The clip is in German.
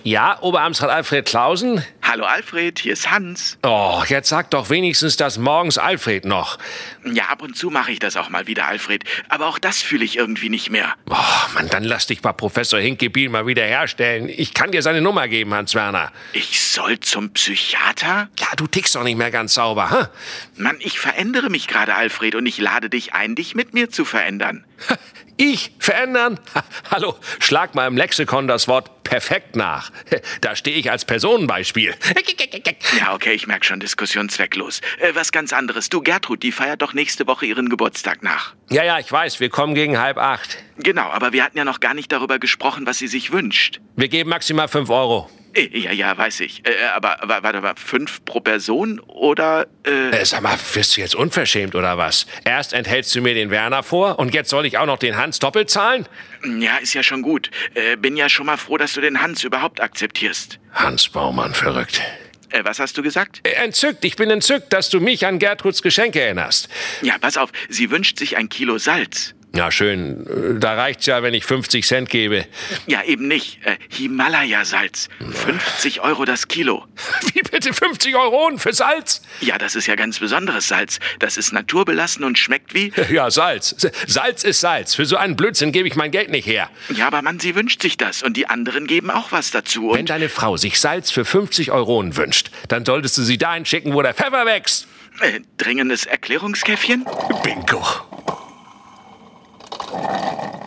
Ja, Oberamtsrat Alfred Clausen? Hallo Alfred, hier ist Hans. Oh, jetzt sag doch wenigstens das morgens Alfred noch. Ja, ab und zu mache ich das auch mal wieder, Alfred. Aber auch das fühle ich irgendwie nicht mehr. Oh, Mann, dann lass dich bei Professor Hinkebiel mal wieder herstellen. Ich kann dir seine Nummer geben, Hans-Werner. Ich soll zum Psychiater? Ja, du tickst doch nicht mehr ganz sauber, hä? Mann, ich verändere mich gerade, Alfred, und ich lade dich ein, dich mit mir zu verändern. Ich verändern? Hallo, schlag mal im Lexikon das Wort perfekt nach. Da stehe ich als Personenbeispiel. Ja, okay, ich merke schon, Diskussion zwecklos. Was ganz anderes. Du, Gertrud, die feiert doch nächste Woche ihren Geburtstag nach. Ja, ich weiß, wir kommen gegen 7:30. Genau, aber wir hatten ja noch gar nicht darüber gesprochen, was sie sich wünscht. Wir geben maximal 5 Euro. Ja, weiß ich. Aber warte mal, 5 pro Person oder... Sag mal, bist du jetzt unverschämt oder was? Erst enthältst du mir den Werner vor und jetzt soll ich auch noch den Hans doppelt zahlen? Ja, ist ja schon gut. Bin ja schon mal froh, dass du den Hans überhaupt akzeptierst. Hans Baumann, verrückt. Was hast du gesagt? Entzückt, ich bin entzückt, dass du mich an Gertruds Geschenke erinnerst. Ja, pass auf, sie wünscht sich 1 Kilo Salz. Na schön, da reicht's ja, wenn ich 50 Cent gebe. Ja, eben nicht. Himalaya-Salz. 50 Euro das Kilo. Wie bitte 50 Euro für Salz? Ja, das ist ja ganz besonderes Salz. Das ist naturbelassen und schmeckt wie... Ja, Salz. Salz ist Salz. Für so einen Blödsinn gebe ich mein Geld nicht her. Ja, aber Mann, sie wünscht sich das und die anderen geben auch was dazu. Und wenn deine Frau sich Salz für 50 Euro wünscht, dann solltest du sie dahin schicken, wo der Pfeffer wächst. Dringendes Erklärungskäffchen? Bingo.